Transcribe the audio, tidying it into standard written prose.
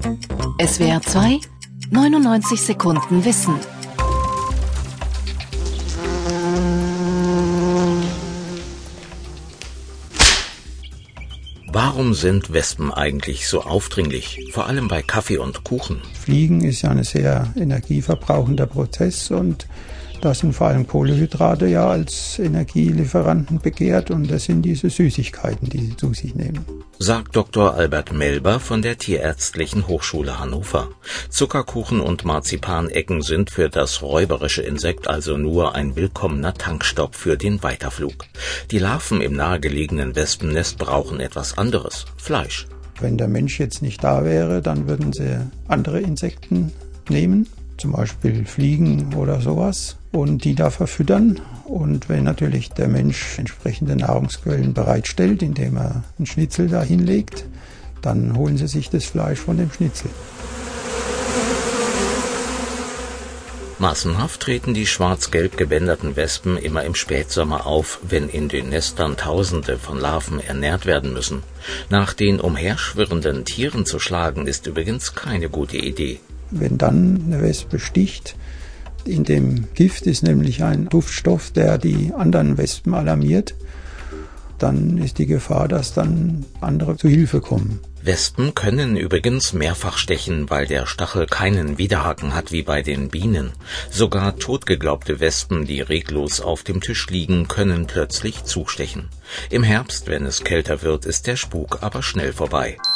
SWR 2, 99 Sekunden Wissen. Warum sind Wespen eigentlich so aufdringlich, vor allem bei Kaffee und Kuchen? Fliegen ist ja ein sehr energieverbrauchender Prozess und da sind vor allem Kohlenhydrate ja als Energielieferanten begehrt und das sind diese Süßigkeiten, die sie zu sich nehmen. Sagt Dr. Albert Melber von der Tierärztlichen Hochschule Hannover. Zuckerkuchen und Marzipanecken sind für das räuberische Insekt also nur ein willkommener Tankstopp für den Weiterflug. Die Larven im nahegelegenen Wespennest brauchen etwas anderes: Fleisch. Wenn der Mensch jetzt nicht da wäre, dann würden sie andere Insekten nehmen, zum Beispiel Fliegen oder sowas, und die da verfüttern. Und wenn natürlich der Mensch entsprechende Nahrungsquellen bereitstellt, indem er einen Schnitzel da hinlegt, dann holen sie sich das Fleisch von dem Schnitzel. Massenhaft treten die schwarz-gelb gebänderten Wespen immer im Spätsommer auf, wenn in den Nestern Tausende von Larven ernährt werden müssen. Nach den umherschwirrenden Tieren zu schlagen, ist übrigens keine gute Idee. Wenn dann eine Wespe sticht, in dem Gift ist nämlich ein Duftstoff, der die anderen Wespen alarmiert, dann ist die Gefahr, dass dann andere zu Hilfe kommen. Wespen können übrigens mehrfach stechen, weil der Stachel keinen Widerhaken hat wie bei den Bienen. Sogar totgeglaubte Wespen, die reglos auf dem Tisch liegen, können plötzlich zustechen. Im Herbst, wenn es kälter wird, ist der Spuk aber schnell vorbei.